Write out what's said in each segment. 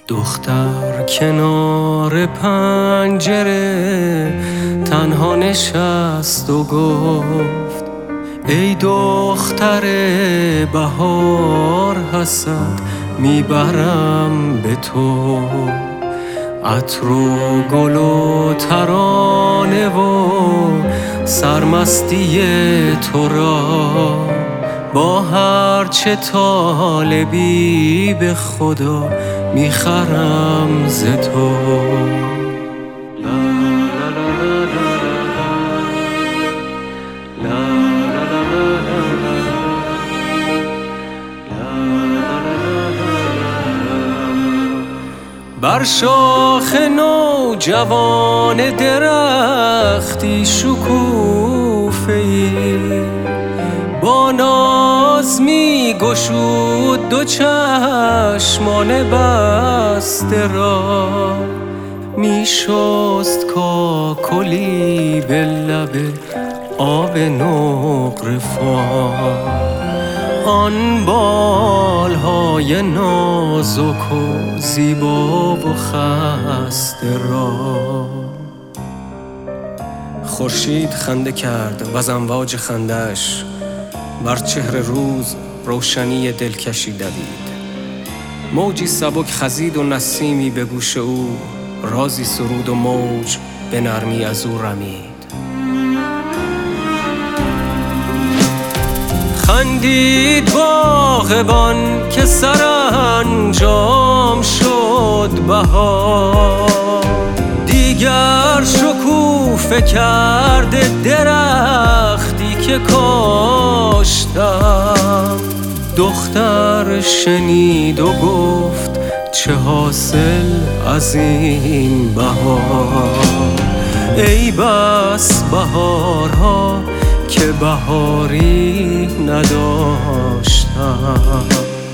دختر کنار پنجره تنها نشست و گفت ای دختر بهار حسد میبرم به تو، عطر و گل و ترانه و سرمستی تو را، با هرچه طالبی به خدا میخرم ز تو. بر شاخ نوجوان درختی شکوفه‌ای با ناز می گشود دو چشمان بسته را، می شست کاکلی به لب آب نقره‌فا، آن بالهای نازک و زیبا و خسته را. خورشید خنده کرد و از امواج خنده‌اش بر چهره روز روشنی دلکشی دوید. موجی سبک خزید و نسیمی به گوش او رازی سرود و موج به نرمی از او رمید. خندید باغبان که سرانجام شد بهار، دیگر شکوفه کرده درختی که کاشتم. دختر شنید و گفت چه حاصل از این بهار، ای بس بهارها که بهاری نداشتم.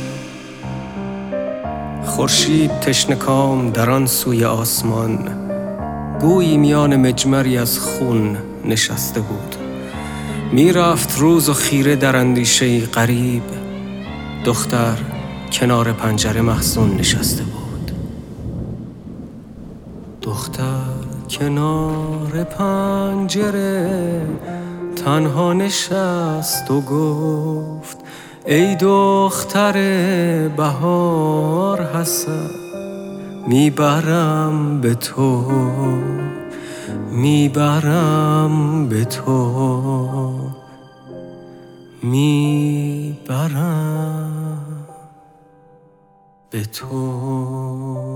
خورشید تشنه‌کام در آن سوی آسمان گویی میان مجمری از خون نشسته بود. میرفت روز و خیره در اندیشه‌ای غریب. دختر کنار پنجره محزون نشسته بود. دختر کنار پنجره تنها نشست و گفت ای دختر بهار حسد میبرم به تو، میبرم به تو، میبرم به تو.